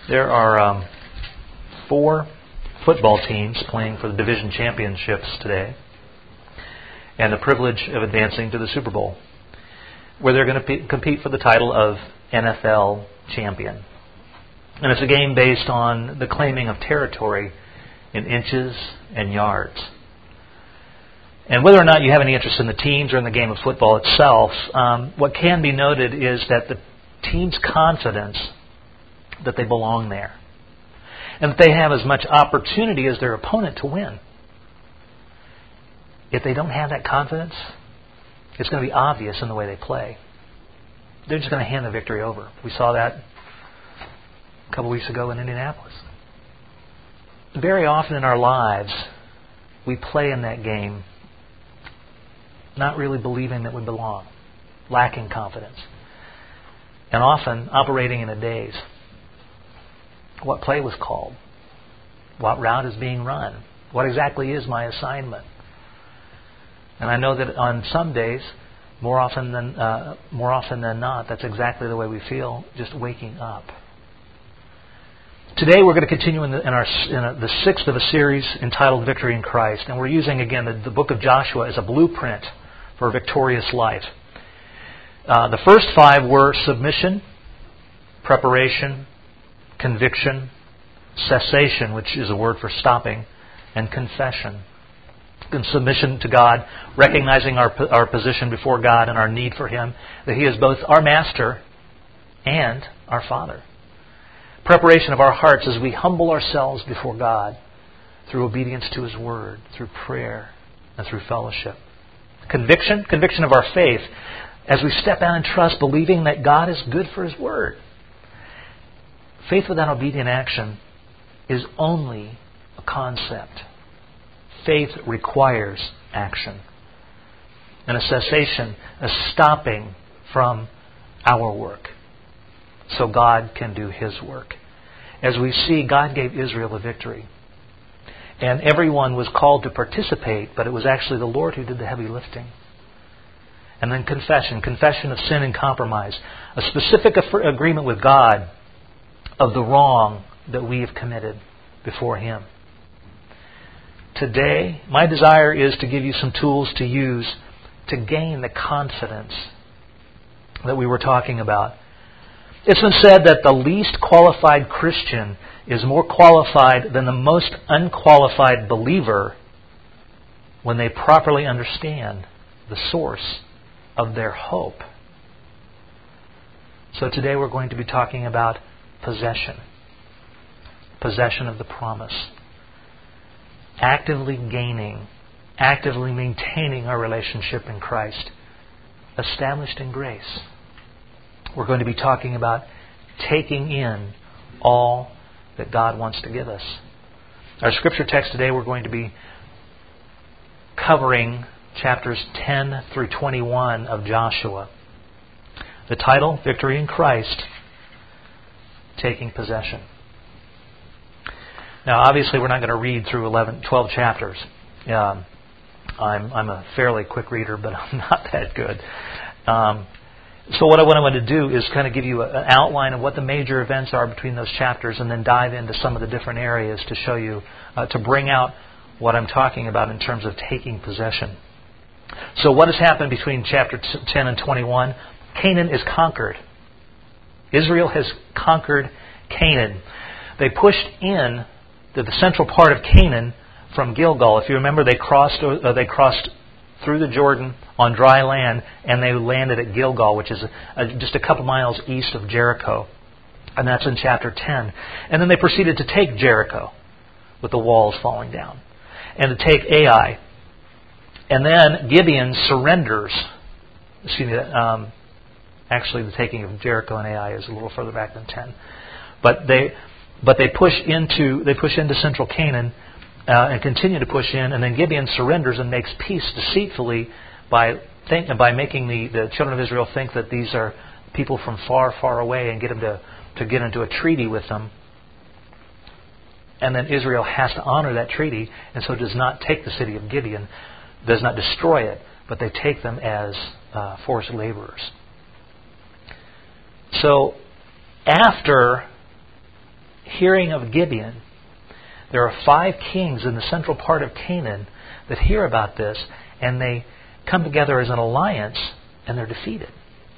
There are 4 football teams playing for the division championships today, and the privilege of advancing to the Super Bowl, where they're going to compete for the title of NFL champion. And it's a game based on the claiming of territory in inches and yards. And whether or not you have any interest in the teams or in the game of football itself, what can be noted is that the team's confidence that they belong there, and that they have as much opportunity as their opponent to win. If they don't have that confidence, it's going to be obvious in the way they play. They're just going to hand the victory over. We saw that a couple weeks ago in Indianapolis. Very often in our lives, we play in that game not really believing that we belong, lacking confidence, and often operating in a daze. What play was called? What route is being run? What exactly is my assignment? And I know that on some days, more often than not, that's exactly the way we feel, just waking up. Today we're going to continue in the 6th of a series entitled Victory in Christ. And we're using, again, the book of Joshua as a blueprint for a victorious life. The first 5 were submission, preparation, conviction, cessation, which is a word for stopping, and confession. And submission to God, recognizing our position before God and our need for Him, that He is both our Master and our Father. Preparation of our hearts as we humble ourselves before God through obedience to His Word, through prayer, and through fellowship. Conviction of our faith as we step out in trust, believing that God is good for His Word. Faith without obedient action is only a concept. Faith requires action. And a cessation, a stopping from our work, so God can do His work. As we see, God gave Israel the victory. And everyone was called to participate, but it was actually the Lord who did the heavy lifting. And then confession of sin and compromise. A specific agreement with God of the wrong that we have committed before Him. Today, my desire is to give you some tools to use to gain the confidence that we were talking about. It's been said that the least qualified Christian is more qualified than the most unqualified believer when they properly understand the source of their hope. So today we're going to be talking about possession of the promise. Actively gaining, actively maintaining our relationship in Christ, established in grace. We're going to be talking about taking in all that God wants to give us. Our scripture text today, we're going to be covering chapters 10 through 21 of Joshua. The title, Victory in Christ, Taking Possession. Now, obviously, we're not going to read through 12 chapters. I'm a fairly quick reader, but I'm not that good. So what I want to do is kind of give you an outline of what the major events are between those chapters, and then dive into some of the different areas to show you, to bring out what I'm talking about in terms of taking possession. So what has happened between chapter 10 and 21? Canaan is conquered. Israel has conquered Canaan. They pushed in to the central part of Canaan from Gilgal. If you remember, they crossed through the Jordan on dry land, and they landed at Gilgal, which is just a couple miles east of Jericho. And that's in chapter 10. And then they proceeded to take Jericho with the walls falling down, and to take Ai. And then Gibeon surrenders. Actually, the taking of Jericho and Ai is a little further back than 10. But they push into central Canaan and continue to push in, and then Gibeon surrenders and makes peace deceitfully by making the children of Israel think that these are people from far, far away, and get them to get into a treaty with them. And then Israel has to honor that treaty, and so does not take the city of Gibeon, does not destroy it, but they take them as forced laborers. So after hearing of Gibeon, there are 5 kings in the central part of Canaan that hear about this, and they come together as an alliance, and they're defeated.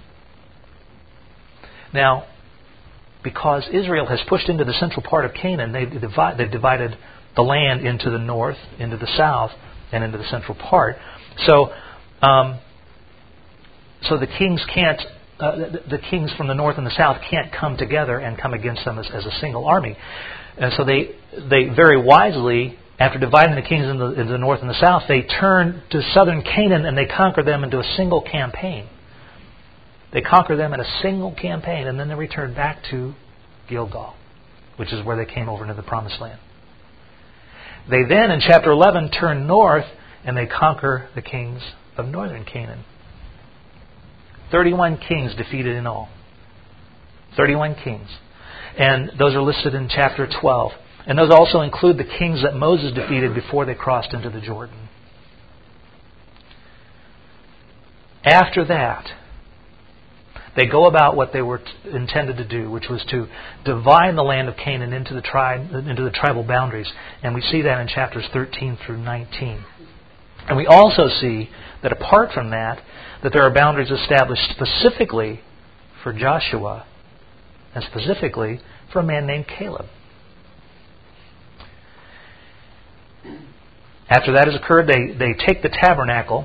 Now, because Israel has pushed into the central part of Canaan, they've divided the land into the north, into the south, and into the central part. So the kings can't. The kings from the north and the south can't come together and come against them as a single army. And so they very wisely, after dividing the kings into the north and the south, they turn to southern Canaan and they conquer them into a single campaign. They conquer them in a single campaign, and then they return back to Gilgal, which is where they came over into the Promised Land. They then, in chapter 11, turn north and they conquer the kings of northern Canaan. 31 kings defeated in all. 31 kings. And those are listed in chapter 12. And those also include the kings that Moses defeated before they crossed into the Jordan. After that, they go about what they were intended to do, which was to divide the land of Canaan into the tribal boundaries. And we see that in chapters 13 through 19. And we also see that apart from that there are boundaries established specifically for Joshua and specifically for a man named Caleb. After that has occurred, they take the tabernacle,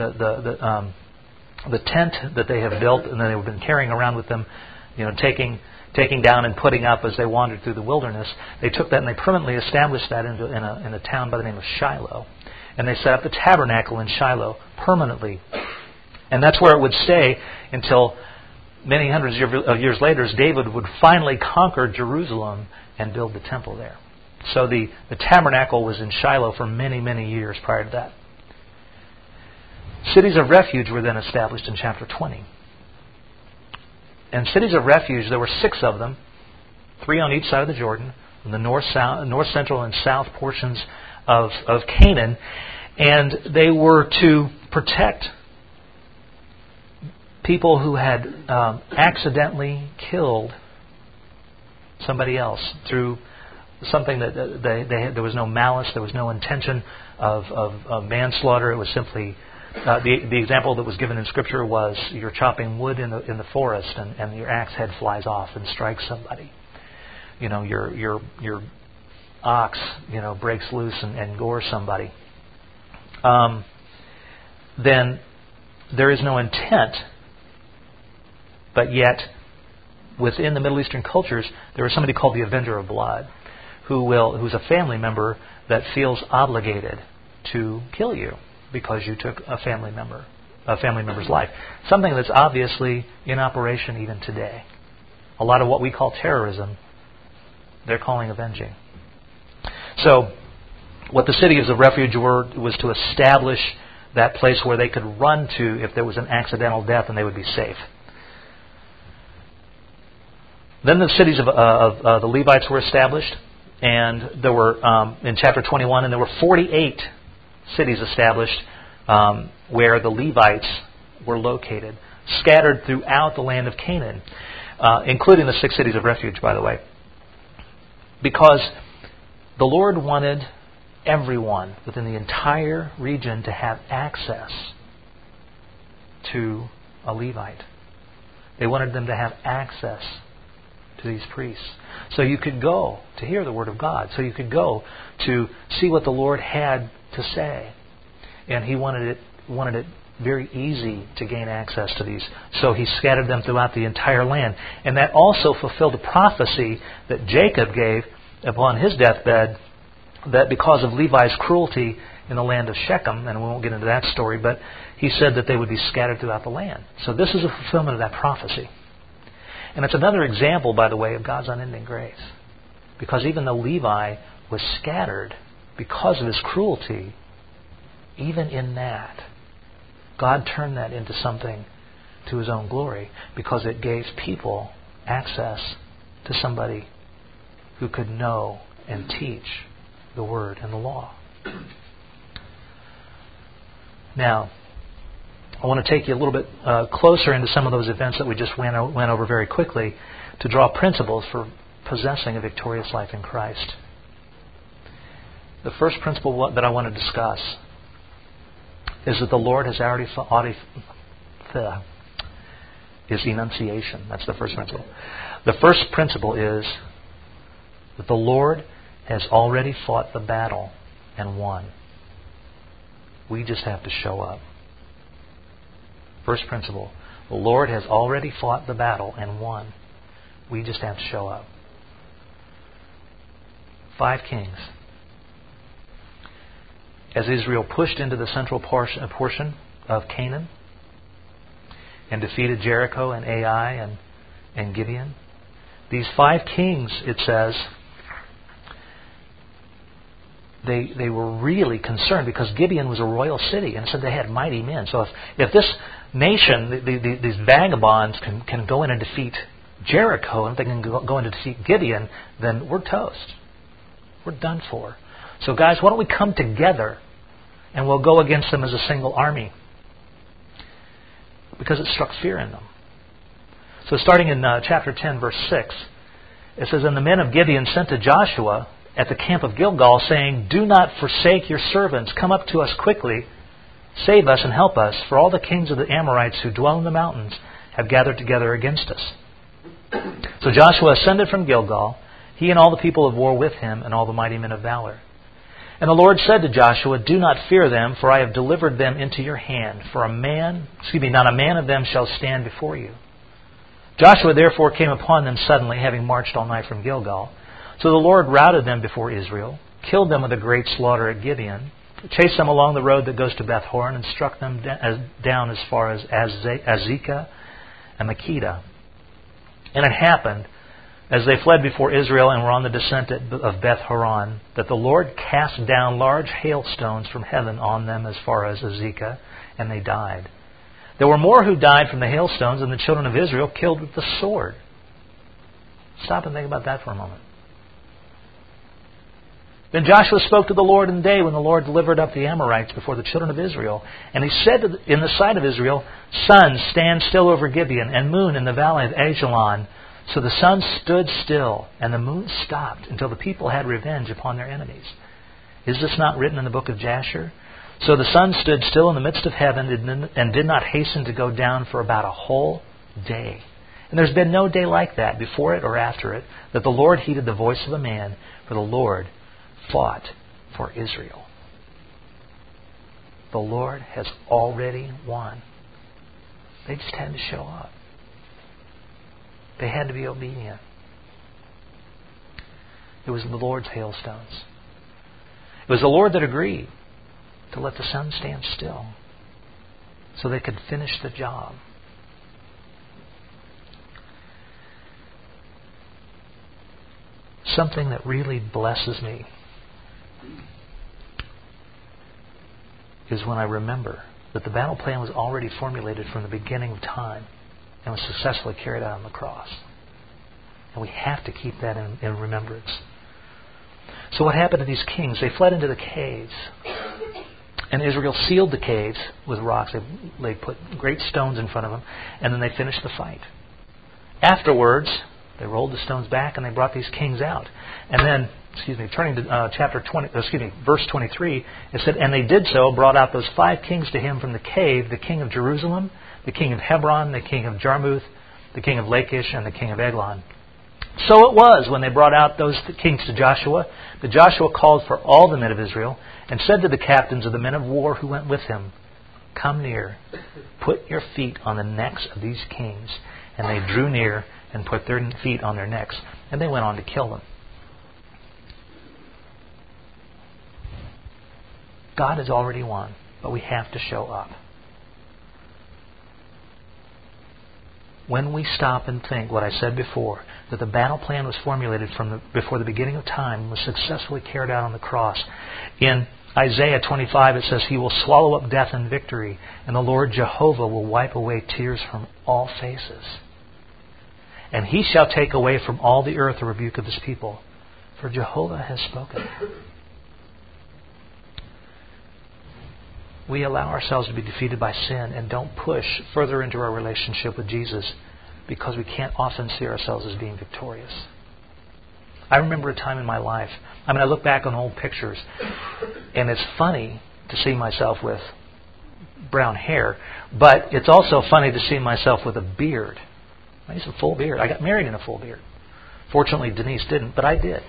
the tent that they have built and that they've been carrying around with them, taking down and putting up as they wandered through the wilderness. They took that and they permanently established that in a town by the name of Shiloh. And they set up the tabernacle in Shiloh permanently. And that's where it would stay until many hundreds of years later, as David would finally conquer Jerusalem and build the temple there. So the tabernacle was in Shiloh for many, many years prior to that. Cities of refuge were then established in chapter 20. And cities of refuge, there were 6 of them, 3 on each side of the Jordan, in the north, central, and south portions of Canaan. And they were to protect people who had accidentally killed somebody else through something that there was no malice, there was no intention of manslaughter. It was simply the example that was given in Scripture was you're chopping wood in the forest and your axe head flies off and strikes somebody. Your ox breaks loose and gores somebody. Then there is no intent. But yet, within the Middle Eastern cultures, there is somebody called the Avenger of Blood, who's a family member that feels obligated to kill you because you took a family member's life. Something that's obviously in operation even today. A lot of what we call terrorism, they're calling avenging. So, what the cities of refuge were was to establish that place where they could run to if there was an accidental death and they would be safe. Then the cities of the Levites were established, and there were in chapter 21, and there were 48 cities established where the Levites were located, scattered throughout the land of Canaan, including the 6 cities of refuge, by the way, because the Lord wanted everyone within the entire region to have access to a Levite. They wanted them to have access to these priests. So you could go to hear the Word of God. So you could go to see what the Lord had to say. And He wanted it very easy to gain access to these. So He scattered them throughout the entire land. And that also fulfilled a prophecy that Jacob gave upon his deathbed, that because of Levi's cruelty in the land of Shechem, and we won't get into that story, but he said that they would be scattered throughout the land. So this is a fulfillment of that prophecy. And it's another example, by the way, of God's unending grace. Because even though Levi was scattered because of his cruelty, even in that, God turned that into something to His own glory, because it gave people access to somebody who could know and teach the Word and the law. Now, I want to take you a little bit closer into some of those events that we just went over very quickly to draw principles for possessing a victorious life in Christ. The first principle that I want to discuss is that the Lord has already is enunciation. That's the first principle. The first principle is that the Lord has already fought the battle and won. We just have to show up. First principle. The Lord has already fought the battle and won. We just have to show up. 5 kings. As Israel pushed into the central portion of Canaan and defeated Jericho and Ai and Gibeon, these 5 kings, it says, they were really concerned because Gibeon was a royal city, and it said they had mighty men. So if this nation, these vagabonds, can go in and defeat Jericho, and if they can go in to defeat Gibeon, then we're toast. We're done for. So guys, why don't we come together and we'll go against them as a single army? Because it struck fear in them. So starting in chapter 10, verse 6, it says, And the men of Gibeon sent to Joshua at the camp of Gilgal, saying, Do not forsake your servants. Come up to us quickly. Save us and help us, for all the kings of the Amorites who dwell in the mountains have gathered together against us. So Joshua ascended from Gilgal, he and all the people of war with him, and all the mighty men of valor. And the Lord said to Joshua, Do not fear them, for I have delivered them into your hand. For not a man of them shall stand before you. Joshua therefore came upon them suddenly, having marched all night from Gilgal. So the Lord routed them before Israel, killed them with a great slaughter at Gibeon, chased them along the road that goes to Beth-horon, and struck them down as far as Azekah and Makkedah. And it happened, as they fled before Israel and were on the descent of Beth-horon, that the Lord cast down large hailstones from heaven on them as far as Azekah, and they died. There were more who died from the hailstones than the children of Israel killed with the sword. Stop and think about that for a moment. Then Joshua spoke to the Lord in the day when the Lord delivered up the Amorites before the children of Israel. And he said in the sight of Israel, Sun, stand still over Gibeon, and moon in the valley of Ajalon. So the sun stood still, and the moon stopped, until the people had revenge upon their enemies. Is this not written in the book of Jasher? So the sun stood still in the midst of heaven, and did not hasten to go down for about a whole day. And there's been no day like that, before it or after it, that the Lord heeded the voice of a man, for the Lord fought for Israel. The Lord has already won. They just had to show up. They had to be obedient. It was the Lord's hailstones. It was the Lord that agreed to let the sun stand still so they could finish the job. Something that really blesses me is when I remember that the battle plan was already formulated from the beginning of time and was successfully carried out on the cross. And we have to keep that in remembrance. So what happened to these kings? They fled into the caves. And Israel sealed the caves with rocks. They put great stones in front of them. And then they finished the fight. Afterwards, they rolled the stones back and they brought these kings out. And then, turning to verse 23, it said, And they did so, brought out those 5 kings to him from the cave, the king of Jerusalem, the king of Hebron, the king of Jarmuth, the king of Lachish, and the king of Eglon. So it was, when they brought out those kings to Joshua, that Joshua called for all the men of Israel, and said to the captains of the men of war who went with him, Come near, put your feet on the necks of these kings. And they drew near and put their feet on their necks, and they went on to kill them. God has already won, but we have to show up. When we stop and think what I said before, that the battle plan was formulated before the beginning of time and was successfully carried out on the cross. In Isaiah 25 it says, He will swallow up death in victory, and the Lord Jehovah will wipe away tears from all faces. And He shall take away from all the earth the rebuke of His people, for Jehovah has spoken. We allow ourselves to be defeated by sin and don't push further into our relationship with Jesus because we can't often see ourselves as being victorious. I remember a time in my life, I look back on old pictures, and it's funny to see myself with brown hair, but it's also funny to see myself with a beard. I used a full beard. I got married in a full beard. Fortunately, Denise didn't, but I did.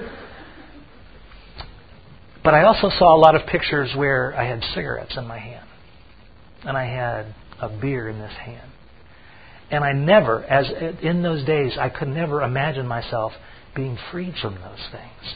But I also saw a lot of pictures where I had cigarettes in my hand, and I had a beer in this hand. And I never, as in those days, I could never imagine myself being freed from those things.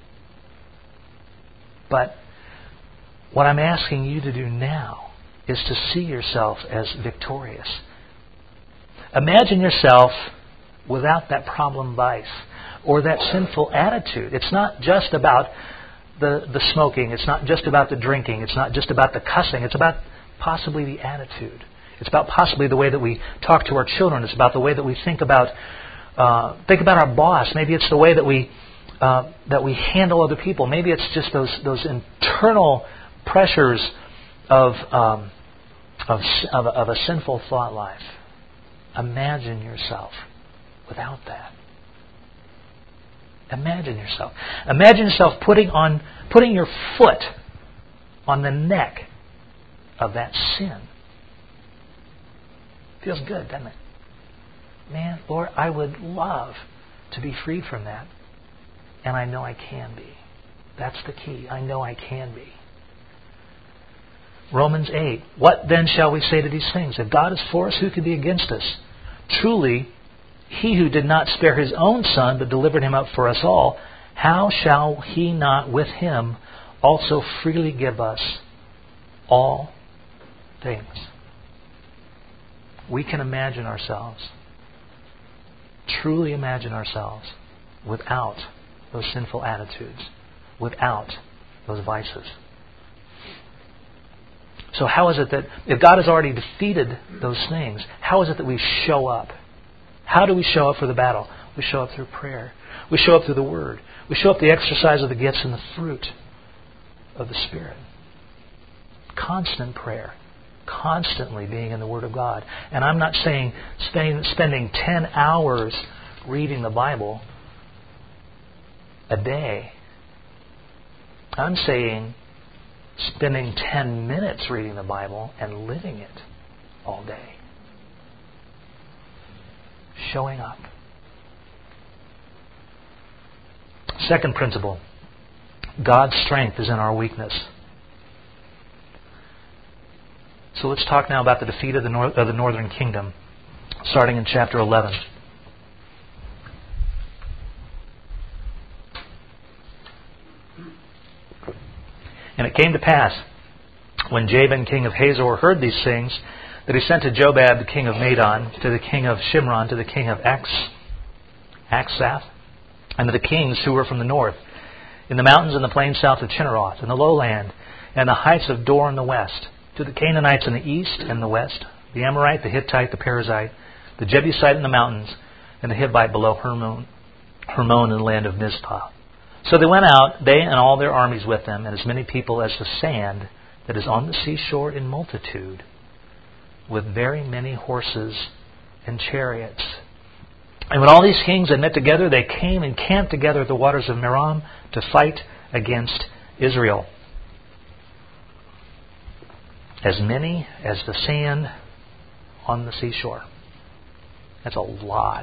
But what I'm asking you to do now is to see yourself as victorious. Imagine yourself without that problem vice or that sinful attitude. It's not just about the smoking. It's not just about the drinking. It's not just about the cussing. It's about possibly the attitude. It's about possibly the way that we talk to our children. It's about the way that we think about our boss. Maybe it's the way that we handle other people. Maybe it's just those internal pressures of a sinful thought life. Imagine yourself without that. Imagine yourself. Imagine yourself putting your foot on the neck of that sin. Feels good, doesn't it? Man, Lord, I would love to be freed from that. And I know I can be. That's the key. I know I can be. Romans 8. What then shall we say to these things? If God is for us, who can be against us? Truly, He who did not spare His own Son, but delivered Him up for us all, how shall He not with Him also freely give us all things? We can imagine ourselves, truly imagine ourselves, without those sinful attitudes, without those vices. So how is it that, if God has already defeated those things, how is it that we show up? How do we show up for the battle? We show up through prayer. We show up through the Word. We show up the exercise of the gifts and the fruit of the Spirit. Constant prayer. Constantly being in the Word of God. And I'm not saying spending 10 hours reading the Bible a day. I'm saying spending 10 minutes reading the Bible and living it all day. Showing up. Second principle. God's strength is in our weakness. So let's talk now about the defeat of the northern kingdom, starting in chapter 11. And it came to pass, when Jabin king of Hazor heard these things, that he sent to Jobab the king of Madon, to the king of Shimron, to the king of Aksath, and to the kings who were from the north, in the mountains and the plains south of Chinneroth, in the lowland, and the heights of Dor in the west, to the Canaanites in the east and the west, the Amorite, the Hittite, the Perizzite, the Jebusite in the mountains, and the Hivite below Hermon in the land of Mizpah. So they went out, they and all their armies with them, and as many people as the sand that is on the seashore in multitude, with very many horses and chariots. And when all these kings had met together, they came and camped together at the waters of Merom to fight against Israel. As many as the sand on the seashore. That's a lot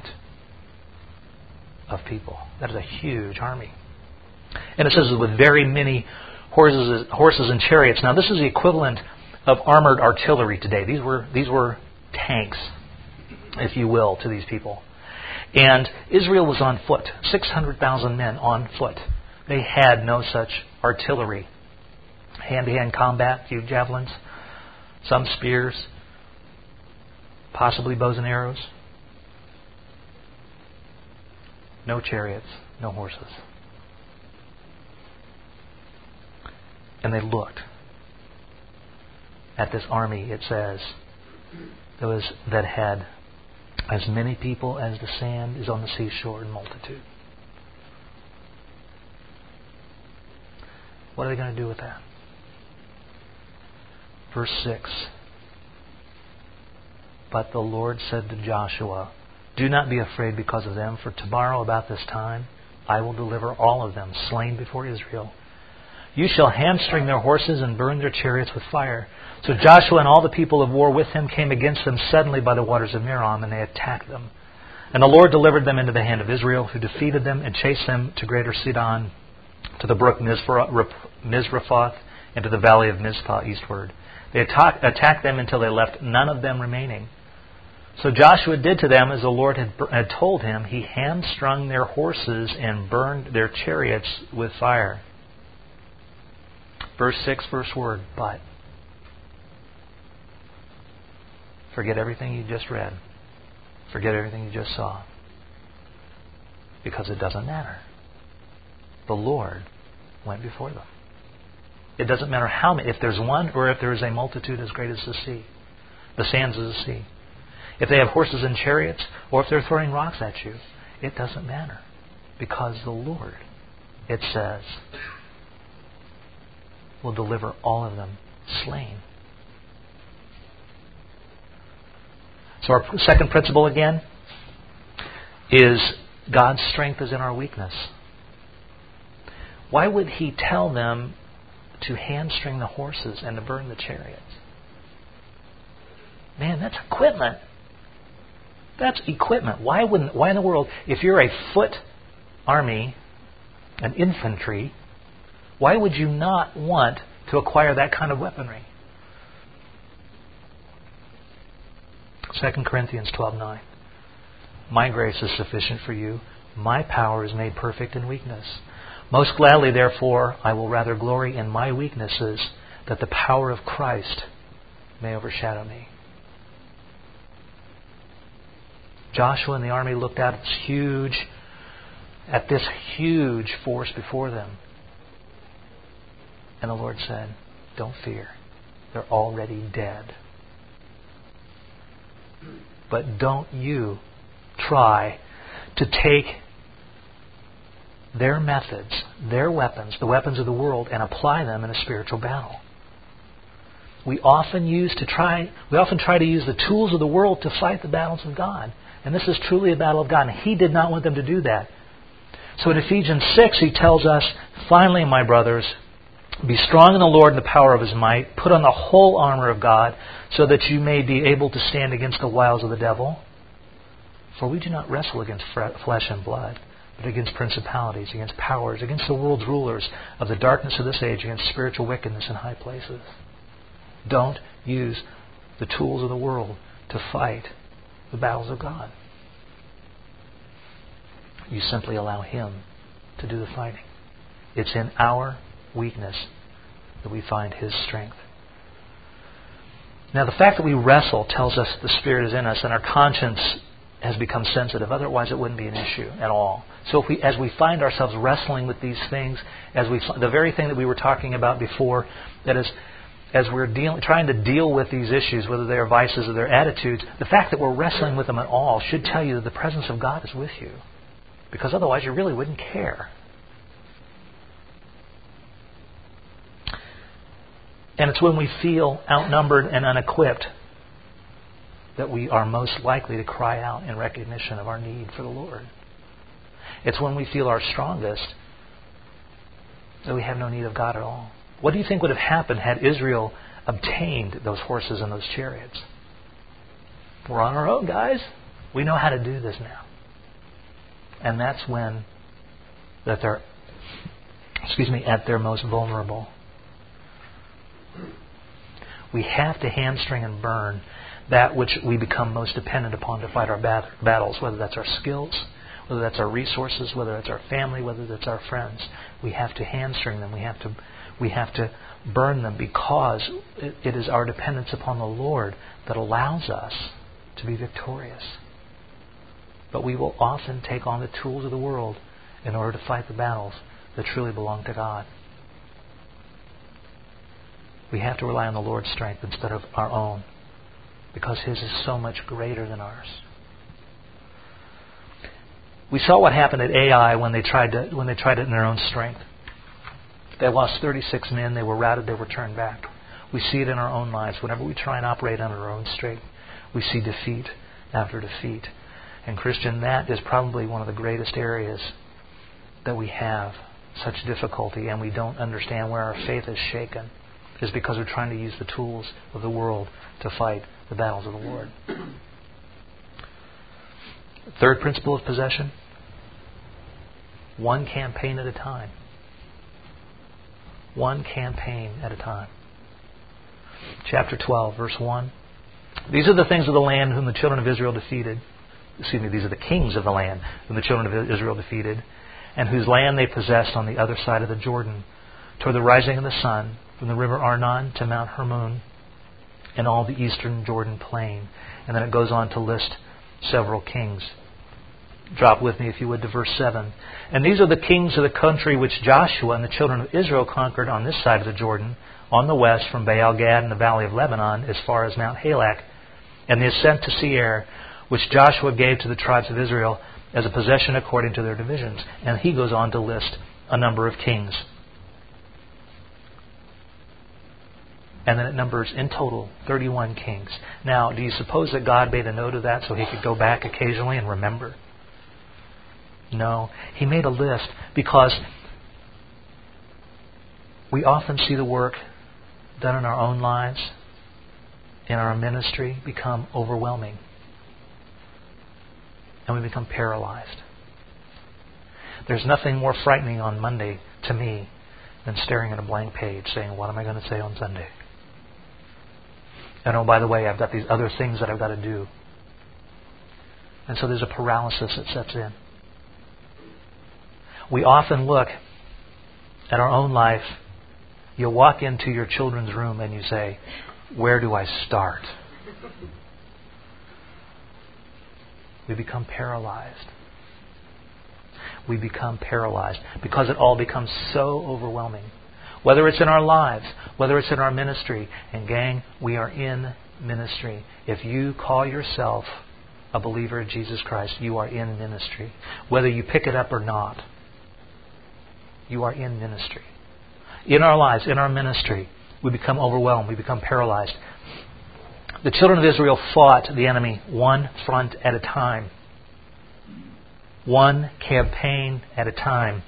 of people. That is a huge army. And it says with very many horses and chariots. Now this is the equivalent of armored artillery today. These were tanks, if you will, to these people. And Israel was on foot. 600,000 men on foot. They had no such artillery. Hand-to-hand combat, few javelins, some spears, possibly bows and arrows. No chariots, no horses. And they looked at this army, it says, that had as many people as the sand is on the seashore in multitude. What are they going to do with that? Verse 6. But the Lord said to Joshua, do not be afraid because of them, for tomorrow about this time I will deliver all of them, slain before Israel. You shall hamstring their horses and burn their chariots with fire. So Joshua and all the people of war with him came against them suddenly by the waters of Merom, and they attacked them. And the Lord delivered them into the hand of Israel, who defeated them and chased them to greater Sidon, to the brook Mizraphoth, and to the valley of Mizpah eastward. They attacked them until they left none of them remaining. So Joshua did to them as the Lord had told him. He hamstrung their horses and burned their chariots with fire. Verse 6, first word, but. Forget everything you just read. Forget everything you just saw. Because it doesn't matter. The Lord went before them. It doesn't matter how many, if there's one or if there is a multitude as great as the sea, the sands of the sea. If they have horses and chariots, or if they're throwing rocks at you, it doesn't matter. Because the Lord, it says, will deliver all of them slain. So our second principle again is God's strength is in our weakness. Why would He tell them to hamstring the horses and to burn the chariots? Man, that's equipment. That's equipment. Why in the world, if you're a foot army, an infantry, why would you not want to acquire that kind of weaponry? 2 Corinthians 12:9. My grace is sufficient for you. My power is made perfect in weakness. Most gladly, therefore, I will rather glory in my weaknesses, that the power of Christ may overshadow me. Joshua and the army looked out at this huge force before them. And the Lord said, don't fear. They're already dead. But don't you try to take their methods, their weapons, the weapons of the world, and apply them in a spiritual battle. We often try to use the tools of the world to fight the battles of God. And this is truly a battle of God. And He did not want them to do that. So in Ephesians 6, He tells us, finally, my brothers, be strong in the Lord and the power of His might. Put on the whole armor of God, so that you may be able to stand against the wiles of the devil. For we do not wrestle against flesh and blood, but against principalities, against powers, against the world's rulers of the darkness of this age, against spiritual wickedness in high places. Don't use the tools of the world to fight the battles of God. You simply allow Him to do the fighting. It's in our weakness that we find His strength. Now, the fact that we wrestle tells us the Spirit is in us and our conscience has become sensitive. Otherwise, it wouldn't be an issue at all. So, as we find ourselves wrestling with these things, the very thing that we were talking about before, that is, as we're trying to deal with these issues, whether they are vices or their attitudes, the fact that we're wrestling with them at all should tell you that the presence of God is with you. Because otherwise, you really wouldn't care. And it's when we feel outnumbered and unequipped that we are most likely to cry out in recognition of our need for the Lord. It's when we feel our strongest that we have no need of God at all. What do you think would have happened had Israel obtained those horses and those chariots? We're on our own, guys. We know how to do this now. And that's when that they're at their most vulnerable. We have to hamstring and burn that which we become most dependent upon to fight our battles, whether that's our skills, whether that's our resources, whether that's our family, whether that's our friends. We have to hamstring them. We have to burn them, because it is our dependence upon the Lord that allows us to be victorious. But we will often take on the tools of the world in order to fight the battles that truly belong to God. We have to rely on the Lord's strength instead of our own, because His is so much greater than ours. We saw what happened at Ai when they tried it in their own strength. They lost 36 men. They were routed. They were turned back. We see it in our own lives. Whenever we try and operate on our own strength, we see defeat after defeat. And Christian, that is probably one of the greatest areas that we have such difficulty and we don't understand where our faith is shaken is because we're trying to use the tools of the world to fight the battles of the Lord. Third principle of possession: one campaign at a time. One campaign at a time. Chapter 12, verse 1. These are the things of the land whom the children of Israel defeated. These are the kings of the land whom the children of Israel defeated, and whose land they possessed on the other side of the Jordan, toward the rising of the sun, from the river Arnon to Mount Hermon, and all the eastern Jordan plain. And then it goes on to list several kings. Drop with me, if you would, to verse 7. And these are the kings of the country which Joshua and the children of Israel conquered on this side of the Jordan, on the west from Baal-Gad and the valley of Lebanon, as far as Mount Halak, and the ascent to Seir, which Joshua gave to the tribes of Israel as a possession according to their divisions. And he goes on to list a number of kings. And then it numbers in total 31 kings. Now, do you suppose that God made a note of that so he could go back occasionally and remember? No. He made a list because we often see the work done in our own lives, in our ministry, become overwhelming. And we become paralyzed. There's nothing more frightening on Monday to me than staring at a blank page saying, what am I going to say on Sunday? And oh, by the way, I've got these other things that I've got to do. And so there's a paralysis that sets in. We often look at our own life. You'll walk into your children's room and you say, where do I start? We become paralyzed. We become paralyzed because it all becomes so overwhelming. Whether it's in our lives, whether it's in our ministry. And gang, we are in ministry. If you call yourself a believer in Jesus Christ, you are in ministry. Whether you pick it up or not, you are in ministry. In our lives, in our ministry, we become overwhelmed. We become paralyzed. The children of Israel fought the enemy one front at a time. One campaign at a time.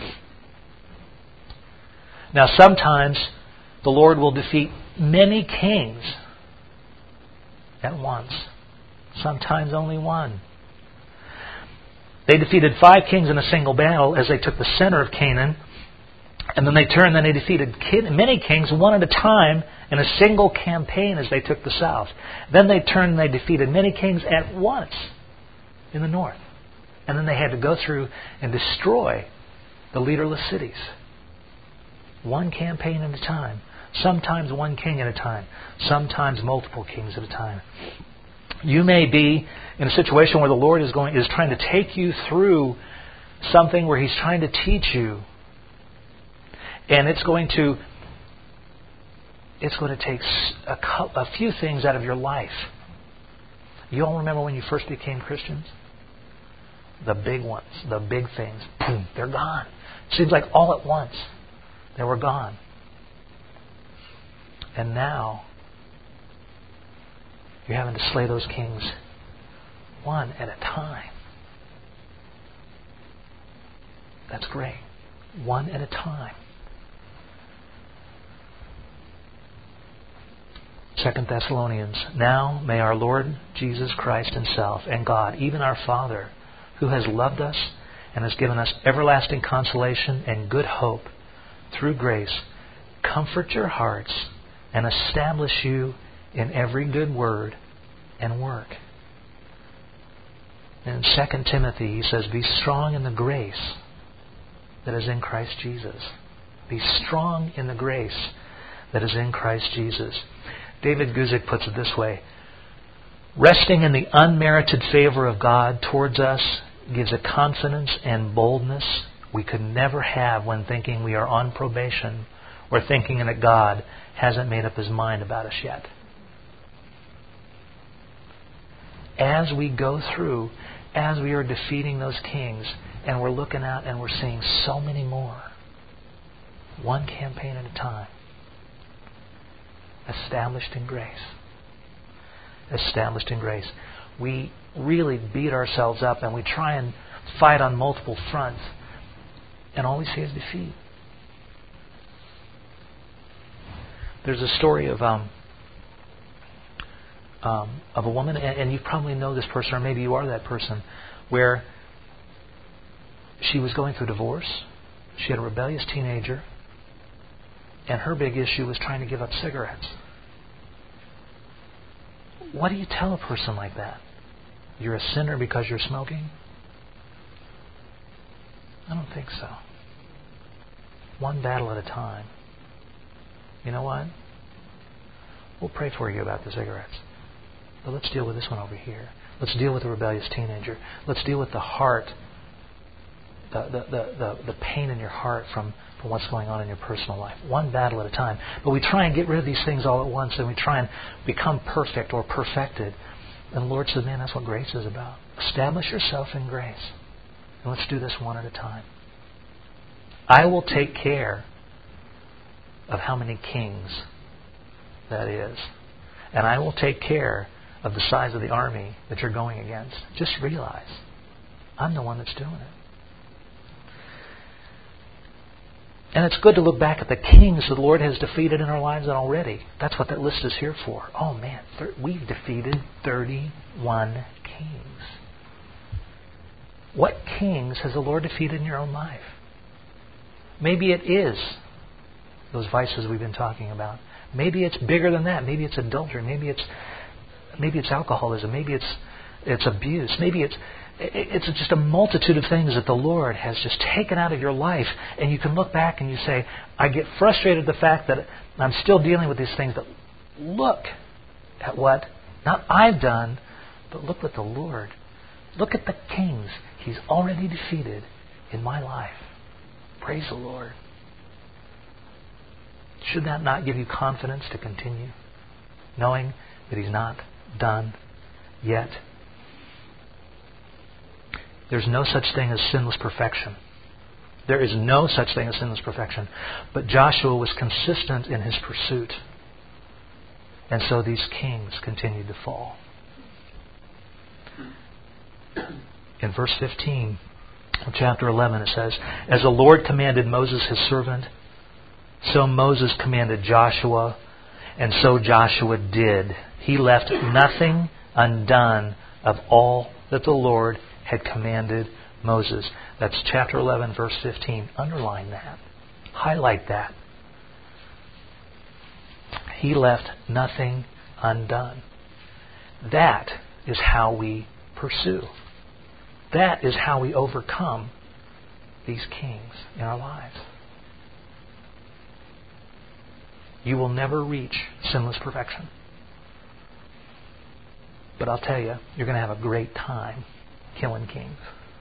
Now, sometimes the Lord will defeat many kings at once. Sometimes only one. They defeated 5 kings in a single battle as they took the center of Canaan. And then they turned and they defeated many kings one at a time in a single campaign as they took the south. Then they turned and they defeated many kings at once in the north. And then they had to go through and destroy the leaderless cities. One campaign at a time. Sometimes one king at a time. Sometimes multiple kings at a time. You may be in a situation where the Lord is trying to take you through something where He's trying to teach you. And it's going to take a few things out of your life. You all remember when you first became Christians? The big ones, the big things, boom, they're gone. It seems like all at once they were gone. And now you're having to slay those kings one at a time. That's great. One at a time. 2 Thessalonians. Now may our Lord Jesus Christ Himself and God, even our Father, who has loved us and has given us everlasting consolation and good hope through grace, comfort your hearts and establish you in every good word and work. In 2 Timothy, he says, be strong in the grace that is in Christ Jesus. Be strong in the grace that is in Christ Jesus. David Guzik puts it this way: resting in the unmerited favor of God towards us gives a confidence and boldness we could never have when thinking we are on probation or thinking that God hasn't made up His mind about us yet. As we go through, as we are defeating those kings, and we're looking out and we're seeing so many more, one campaign at a time, established in grace. Established in grace. We really beat ourselves up and we try and fight on multiple fronts. And all we see is defeat. There's a story of a woman, and you probably know this person, or maybe you are that person, where she was going through divorce. She had a rebellious teenager, and her big issue was trying to give up cigarettes. What do you tell a person like that? You're a sinner because you're smoking? I don't think so. One battle at a time. You know what? We'll pray for you about the cigarettes. But let's deal with this one over here. Let's deal with the rebellious teenager. Let's deal with the heart, the pain in your heart from what's going on in your personal life. One battle at a time. But we try and get rid of these things all at once, and we try and become perfect or perfected. And the Lord says, man, that's what grace is about. Establish yourself in grace. And let's do this one at a time. I will take care of how many kings that is. And I will take care of the size of the army that you're going against. Just realize, I'm the one that's doing it. And it's good to look back at the kings the Lord has defeated in our lives already. That's what that list is here for. Oh man, we've defeated 31 kings. What kings has the Lord defeated in your own life? Maybe it is those vices we've been talking about. Maybe it's bigger than that. Maybe it's adultery. Maybe it's alcoholism. Maybe it's abuse. Maybe it's just a multitude of things that the Lord has just taken out of your life. And you can look back and you say, I get frustrated at the fact that I'm still dealing with these things. But look at what, not I've done, but look what the Lord, look at the kings He's already defeated in my life. Praise the Lord. Should that not give you confidence to continue, knowing that He's not done yet? There's no such thing as sinless perfection. There is no such thing as sinless perfection. But Joshua was consistent in his pursuit. And so these kings continued to fall. In verse 15 of chapter 11 it says, as the Lord commanded Moses his servant, so Moses commanded Joshua, and so Joshua did. He left nothing undone of all that the Lord had commanded Moses. That's chapter 11, verse 15. Underline that. Highlight that. He left nothing undone. That is how we pursue. That is how we overcome these kings in our lives. You will never reach sinless perfection. But I'll tell you, you're going to have a great time killing kings.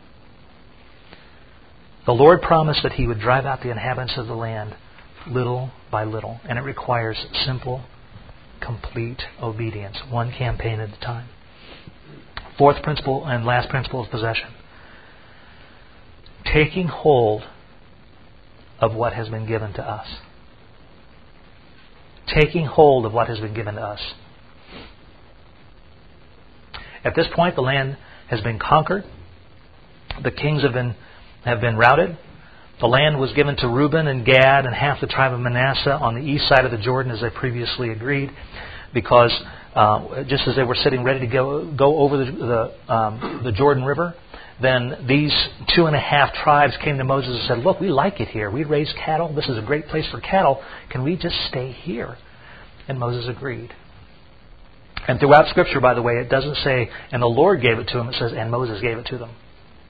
The Lord promised that He would drive out the inhabitants of the land little by little. And it requires simple, complete obedience. One campaign at a time. Fourth principle and last principle of possession. Taking hold of what has been given to us. Taking hold of what has been given to us. At this point, the land has been conquered. The kings have been routed. The land was given to Reuben and Gad and half the tribe of Manasseh on the east side of the Jordan, as they previously agreed, because just as they were sitting ready to go over the Jordan River, then these 2.5 tribes came to Moses and said, look, we like it here. We raise cattle. This is a great place for cattle. Can we just stay here? And Moses agreed. And throughout Scripture, by the way, it doesn't say, and the Lord gave it to them. It says, and Moses gave it to them.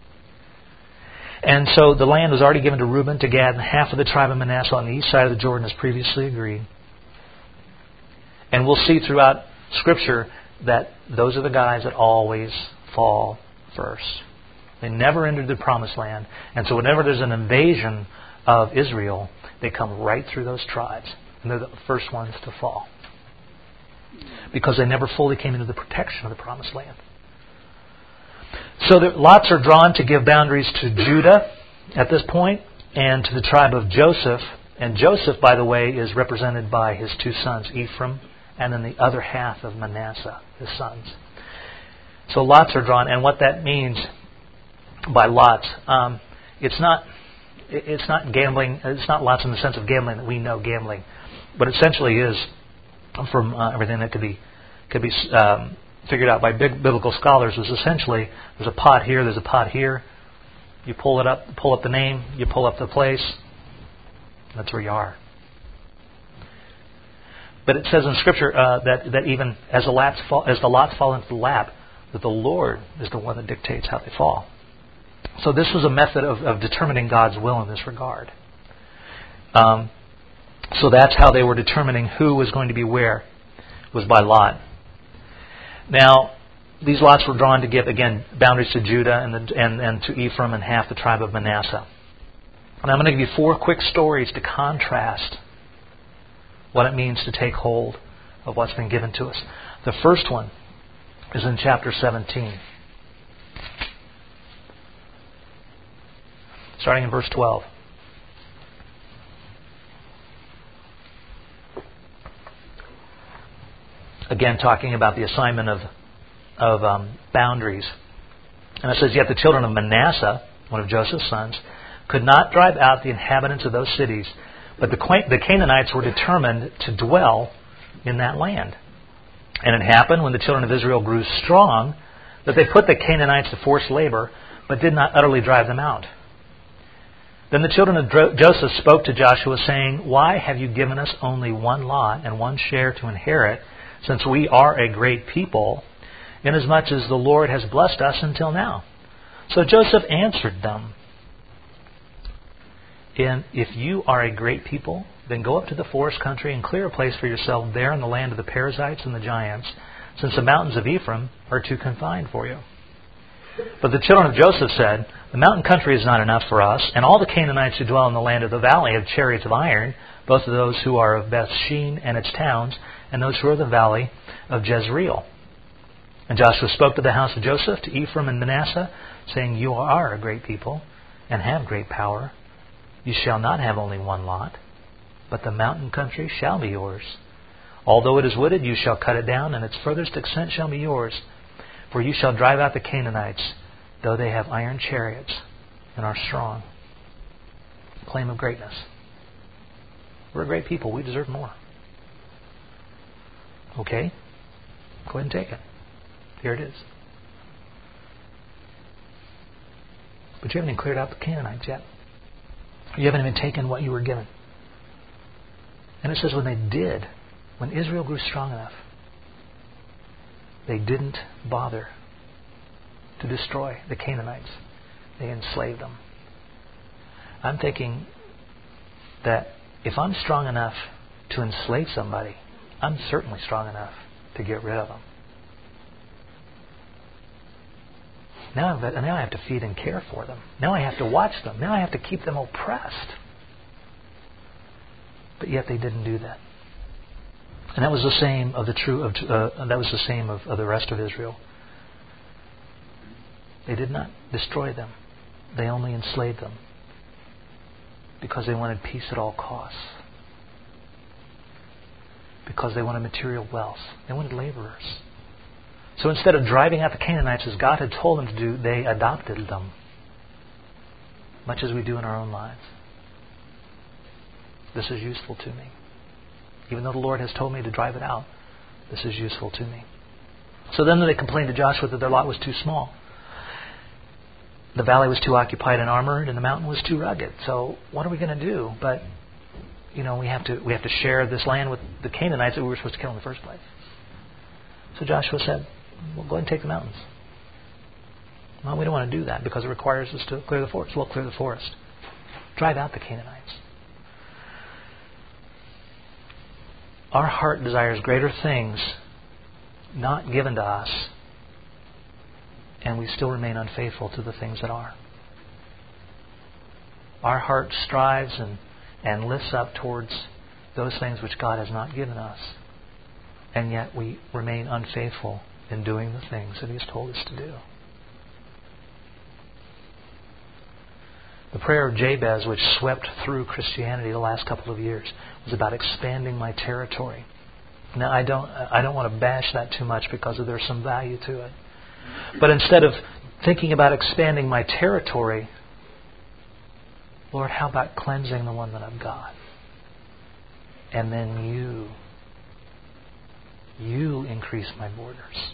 And so the land was already given to Reuben, to Gad, and half of the tribe of Manasseh on the east side of the Jordan as previously agreed. And we'll see throughout Scripture that those are the guys that always fall first. They never entered the promised land. And so whenever there's an invasion of Israel, they come right through those tribes. And they're the first ones to fall. Because they never fully came into the protection of the promised land. So lots are drawn to give boundaries to Judah at this point and to the tribe of Joseph. And Joseph, by the way, is represented by his 2 sons, Ephraim, and then the other half of Manasseh, his sons. So lots are drawn. And what that means by lots, it's not it's not gambling. It's not lots in the sense of gambling that we know gambling, but essentially is from everything that could be figured out by big biblical scholars was essentially there's a pot here, there's a pot here. You pull up the name, you pull up the place. That's where you are. But it says in Scripture that even as the lots fall into the lap, that the Lord is the one that dictates how they fall. So this was a method of determining God's will in this regard. So that's how they were determining who was going to be where, was by lot. Now, these lots were drawn to give, again, boundaries to Judah and to Ephraim and half the tribe of Manasseh. And I'm going to give you 4 quick stories to contrast what it means to take hold of what's been given to us. The first one is in chapter 17. Starting in verse 12. Again, talking about the assignment of boundaries. And it says, "Yet the children of Manasseh, one of Joseph's sons, could not drive out the inhabitants of those cities, but the Canaanites were determined to dwell in that land. And it happened when the children of Israel grew strong that they put the Canaanites to forced labor, but did not utterly drive them out. Then the children of Joseph spoke to Joshua, saying, 'Why have you given us only one lot and one share to inherit, since we are a great people, inasmuch as the Lord has blessed us until now?' So Joseph answered them, 'If you are a great people, then go up to the forest country and clear a place for yourself there in the land of the Perizzites and the giants, since the mountains of Ephraim are too confined for you.' But the children of Joseph said, 'The mountain country is not enough for us, and all the Canaanites who dwell in the land of the valley have chariots of iron, both of those who are of Bethshean and its towns, and those who are of the valley of Jezreel.' And Joshua spoke to the house of Joseph, to Ephraim and Manasseh, saying, 'You are a great people, and have great power. You shall not have only one lot, but the mountain country shall be yours. Although it is wooded, you shall cut it down, and its furthest extent shall be yours. For you shall drive out the Canaanites, though they have iron chariots and are strong.'" Claim of greatness. We're a great people. We deserve more. Okay? Go ahead and take it. Here it is. But you haven't even cleared out the Canaanites yet. You haven't even taken what you were given. And it says when Israel grew strong enough, they didn't bother to destroy the Canaanites. They enslaved them. I'm thinking that if I'm strong enough to enslave somebody, I'm certainly strong enough to get rid of them. Now I have to feed and care for them. Now I have to watch them. Now I have to keep them oppressed. But yet they didn't do that. And that was the same of the rest of Israel. They did not destroy them. They only enslaved them because they wanted peace at all costs. Because they wanted material wealth. They wanted laborers. So instead of driving out the Canaanites as God had told them to do, they adopted them. Much as we do in our own lives. This is useful to me. Even though the Lord has told me to drive it out, this is useful to me. So then they complained to Joshua that their lot was too small. The valley was too occupied and armored, and the mountain was too rugged. So what are we going to do? But we have to share this land with the Canaanites that we were supposed to kill in the first place. So Joshua said, "Well, go ahead and take the mountains." Well, we don't want to do that because it requires us to clear the forest. Well, clear the forest. Drive out the Canaanites. Our heart desires greater things not given to us, and we still remain unfaithful to the things that are. Our heart strives and lifts up towards those things which God has not given us, and yet we remain unfaithful in doing the things that He has told us to do. The prayer of Jabez, which swept through Christianity the last couple of years, was about expanding my territory. Now, I don't want to bash that too much because there's some value to it. But instead of thinking about expanding my territory, Lord, how about cleansing the one that I've got? And then you increase my borders.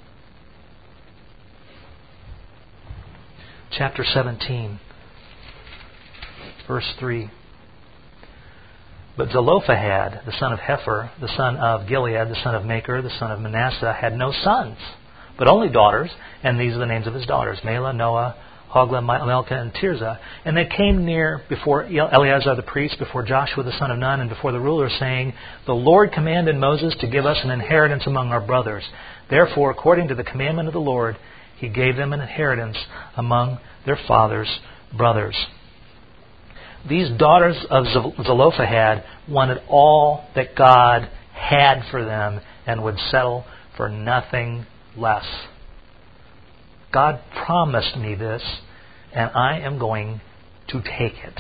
Chapter 17, verse 3. But Zelophehad, the son of Hepher, the son of Gilead, the son of Machir, the son of Manasseh, had no sons, but only daughters, and these are the names of his daughters, Mahlah, Noah, Hoglah, Milcah, and Tirzah. And they came near before Eleazar the priest, before Joshua the son of Nun, and before the rulers, saying, The Lord commanded Moses to give us an inheritance among our brothers. Therefore, according to the commandment of the Lord, He gave them an inheritance among their father's brothers. These daughters of Zelophehad wanted all that God had for them and would settle for nothing less. God promised me this, and I am going to take it.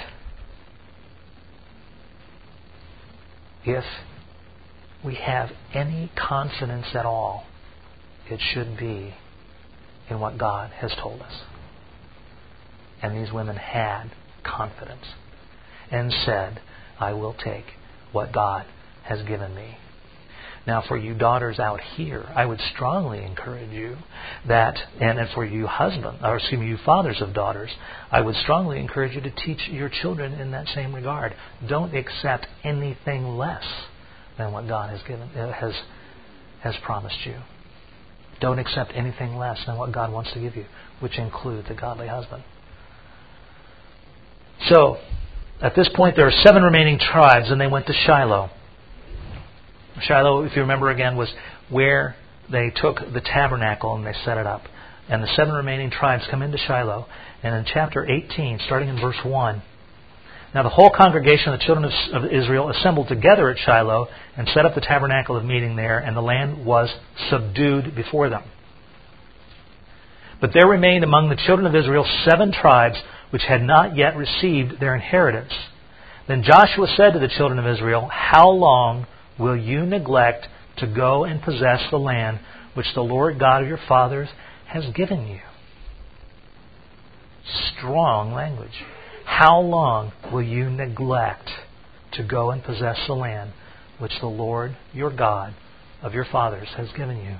If we have any confidence at all, it should be in what God has told us. And these women had confidence and said, I will take what God has given me. Now, for you daughters out here, I would strongly encourage you that, and for you you fathers of daughters, I would strongly encourage you to teach your children in that same regard. Don't accept anything less than what God has promised you. Don't accept anything less than what God wants to give you, which includes a godly husband. So, at this point, there are 7 remaining tribes, and they went to Shiloh. Shiloh, if you remember again, was where they took the tabernacle and they set it up. And the 7 remaining tribes come into Shiloh. And in chapter 18, starting in verse 1, Now the whole congregation of the children of Israel assembled together at Shiloh and set up the tabernacle of meeting there, and the land was subdued before them. But there remained among the children of Israel 7 tribes which had not yet received their inheritance. Then Joshua said to the children of Israel, How long will you neglect to go and possess the land which the Lord God of your fathers has given you? Strong language. How long will you neglect to go and possess the land which the Lord your God of your fathers has given you?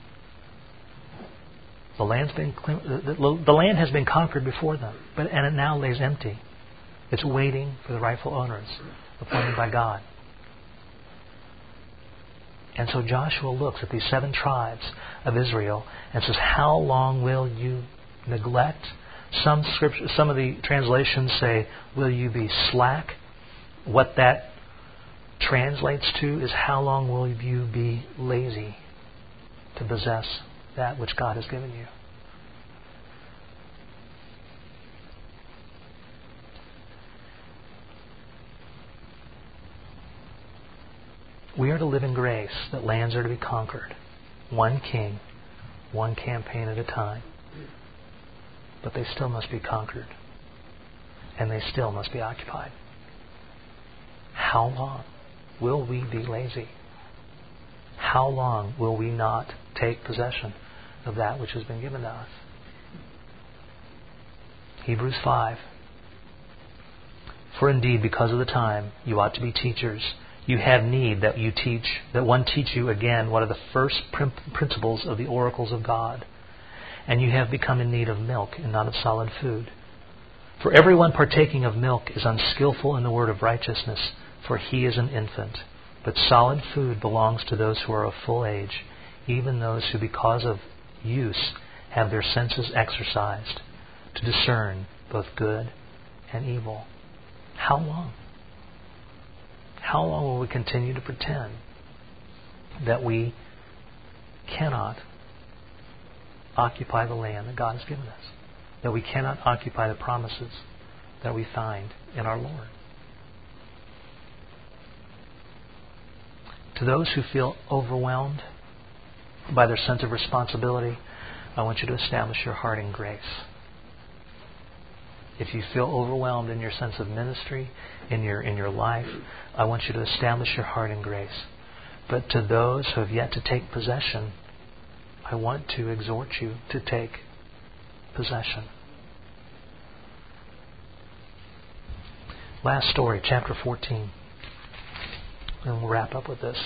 The land has been conquered before them, and it now lays empty. It's waiting for the rightful owners appointed by God. And so Joshua looks at these 7 tribes of Israel and says, How long will you neglect? Some of the translations say, Will you be slack? What that translates to is, How long will you be lazy to possess that which God has given you? We are to live in grace, that lands are to be conquered. One king, one campaign at a time. But they still must be conquered. And they still must be occupied. How long will we be lazy? How long will we not take possession of that which has been given to us? Hebrews 5. For indeed, because of the time, you ought to be teachers. You have need that one teach you again what are the first principles of the oracles of God. And you have become in need of milk and not of solid food. For everyone partaking of milk is unskillful in the word of righteousness, for he is an infant. But solid food belongs to those who are of full age, even those who because of use have their senses exercised to discern both good and evil. How long? How long will we continue to pretend that we cannot occupy the land that God has given us? That we cannot occupy the promises that we find in our Lord? To those who feel overwhelmed by their sense of responsibility, I want you to establish your heart in grace. If you feel overwhelmed in your sense of ministry, in your life, I want you to establish your heart in grace. But to those who have yet to take possession, I want to exhort you to take possession. Last story, chapter 14. And we'll wrap up with this.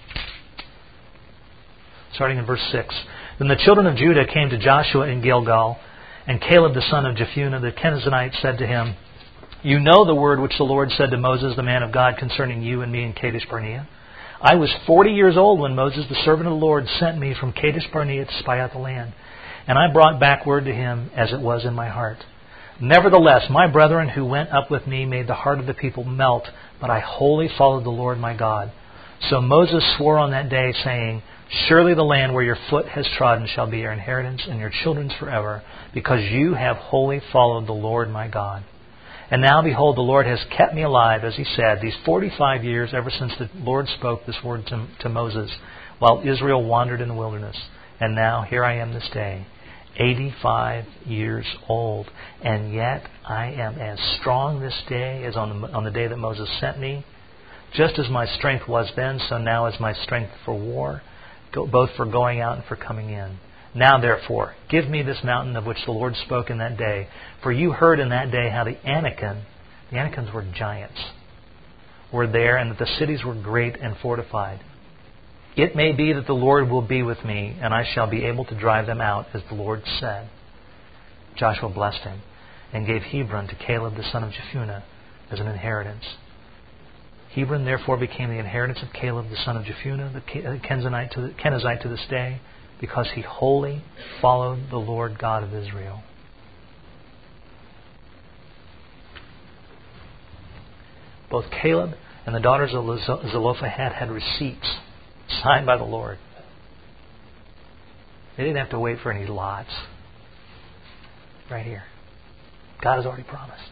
Starting in verse 6. Then the children of Judah came to Joshua in Gilgal, and Caleb the son of Jephunneh the Kenizzite said to him, You know the word which the Lord said to Moses the man of God concerning you and me in Kadesh Barnea. I was 40 years old when Moses the servant of the Lord sent me from Kadesh Barnea to spy out the land. And I brought back word to him as it was in my heart. Nevertheless, my brethren who went up with me made the heart of the people melt, but I wholly followed the Lord my God. So Moses swore on that day, saying, Surely the land where your foot has trodden shall be your inheritance and your children's forever, because you have wholly followed the Lord my God. And now, behold, the Lord has kept me alive, as He said, these 45 years ever since the Lord spoke this word to Moses, while Israel wandered in the wilderness. And now, here I am this day, 85 years old, and yet I am as strong this day as on the day that Moses sent me. Just as my strength was then, so now is my strength for war, both for going out and for coming in. Now, therefore, give me this mountain of which the Lord spoke in that day. For you heard in that day how the Anakims were giants, were there, and that the cities were great and fortified. It may be that the Lord will be with me, and I shall be able to drive them out, as the Lord said. Joshua blessed him, and gave Hebron to Caleb the son of Jephunneh as an inheritance. Hebron therefore became the inheritance of Caleb the son of Jephunneh, the Kenizzite to this day, because he wholly followed the Lord God of Israel. Both Caleb and the daughters of Zelophehad had receipts signed by the Lord. They didn't have to wait for any lots. Right here. God has already promised.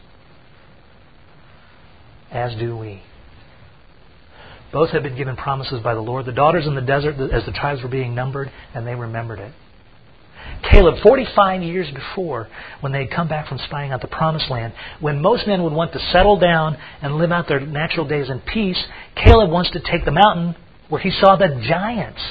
As do we. Both had been given promises by the Lord. The daughters in the desert, as the tribes were being numbered, and they remembered it. Caleb, 45 years before, when they had come back from spying out the promised land, when most men would want to settle down and live out their natural days in peace, Caleb wants to take the mountain where he saw the giants.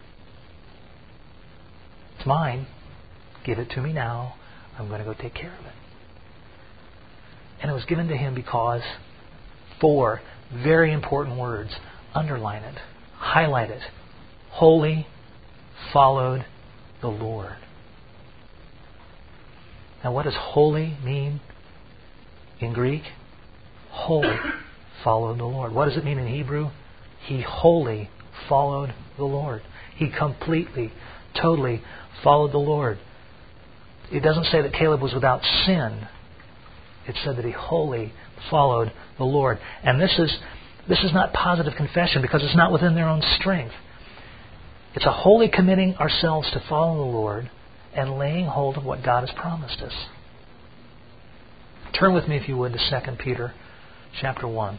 It's mine. Give it to me now. I'm going to go take care of it. And it was given to him because 4 very important words. Underline it. Highlight it. Wholly followed the Lord. Now, what does holy mean in Greek? Wholly followed the Lord. What does it mean in Hebrew? He wholly followed the Lord. He completely, totally followed the Lord. It doesn't say that Caleb was without sin. It said that he wholly followed the Lord. And this is not positive confession because it's not within their own strength. It's a wholly committing ourselves to follow the Lord and laying hold of what God has promised us. Turn with me, if you would, to 2 Peter chapter 1.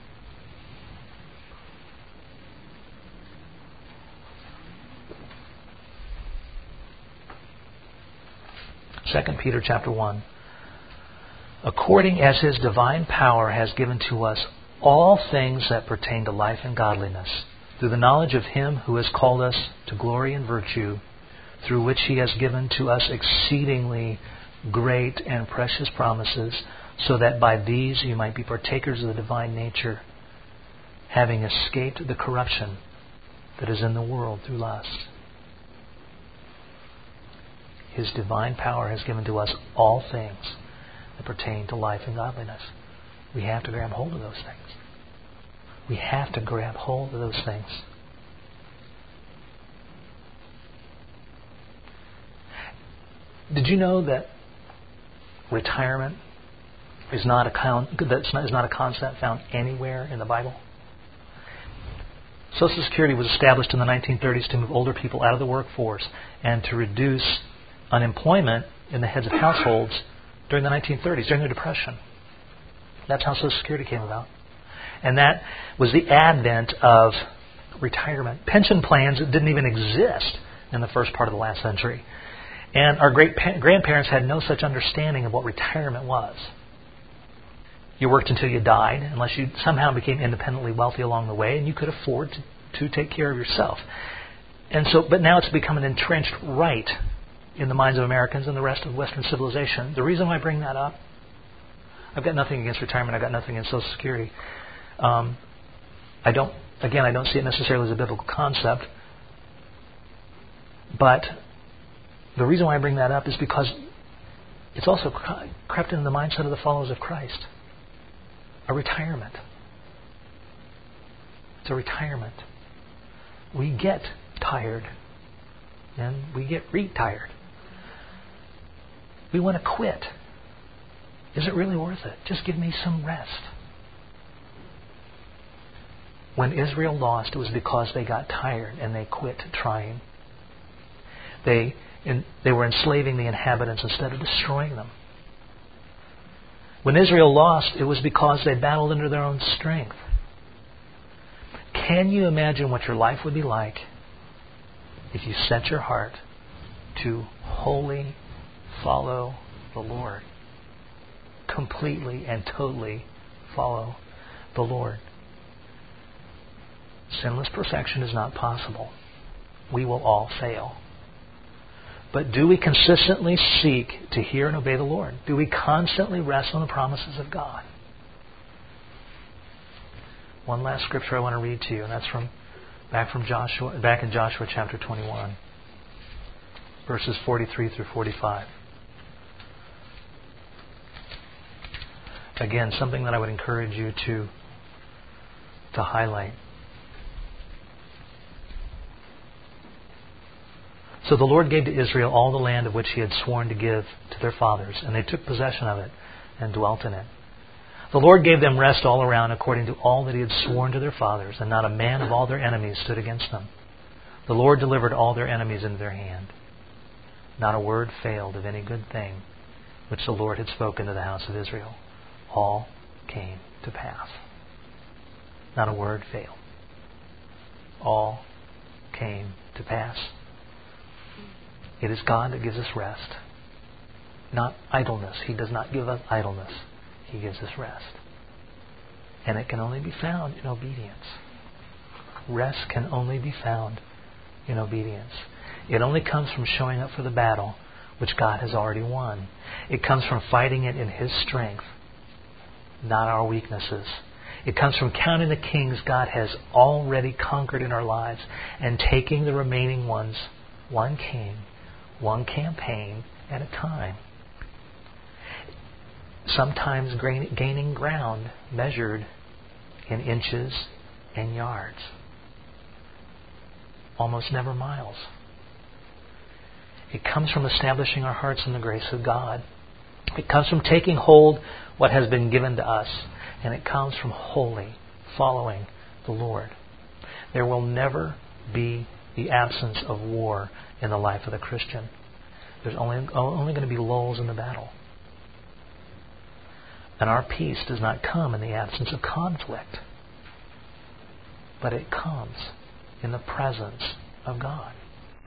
2 Peter chapter 1. According as His divine power has given to us all things that pertain to life and godliness, through the knowledge of Him who has called us to glory and virtue, through which He has given to us exceedingly great and precious promises, so that by these you might be partakers of the divine nature, having escaped the corruption that is in the world through lust. His divine power has given to us all things that pertain to life and godliness. We have to grab hold of those things. We have to grab hold of those things. Did you know that retirement is not a concept found anywhere in the Bible? Social Security was established in the 1930s to move older people out of the workforce and to reduce unemployment in the heads of households during the 1930s, during the Depression. That's how Social Security came about. And that was the advent of retirement. Pension plans didn't even exist in the first part of the last century. And our grandparents had no such understanding of what retirement was. You worked until you died, unless you somehow became independently wealthy along the way, and you could afford to take care of yourself. And so, but now it's become an entrenched right in the minds of Americans and the rest of Western civilization. The reason why I bring that up, I've got nothing against retirement. I've got nothing against Social Security. I don't see it necessarily as a biblical concept. But the reason why I bring that up is because it's also crept into the mindset of the followers of Christ. A retirement. It's a retirement. We get tired. And we get retired. We want to quit. Is it really worth it? Just give me some rest. When Israel lost, it was because they got tired and they quit trying. They were enslaving the inhabitants instead of destroying them. When Israel lost, it was because they battled under their own strength. Can you imagine what your life would be like if you set your heart to wholly follow the Lord? Completely and totally follow the Lord. Sinless perfection is not possible. We will all fail. But do we consistently seek to hear and obey the Lord? Do we constantly rest on the promises of God? One last scripture I want to read to you, and that's back in Joshua chapter 21, verses 43 through 45. Again, something that I would encourage you to highlight. So the Lord gave to Israel all the land of which He had sworn to give to their fathers, and they took possession of it and dwelt in it. The Lord gave them rest all around according to all that He had sworn to their fathers, and not a man of all their enemies stood against them. The Lord delivered all their enemies into their hand. Not a word failed of any good thing which the Lord had spoken to the house of Israel. All came to pass. Not a word failed. All came to pass. It is God that gives us rest, not idleness. He does not give us idleness. He gives us rest. And it can only be found in obedience. Rest can only be found in obedience. It only comes from showing up for the battle which God has already won. It comes from fighting it in His strength, not our weaknesses. It comes from counting the kings God has already conquered in our lives and taking the remaining ones, one king, one campaign at a time. Sometimes gaining ground measured in inches and yards. Almost never miles. It comes from establishing our hearts in the grace of God. It comes from taking hold what has been given to us. And it comes from wholly following the Lord. There will never be the absence of war in the life of the Christian. There's only going to be lulls in the battle. And our peace does not come in the absence of conflict, but it comes in the presence of God.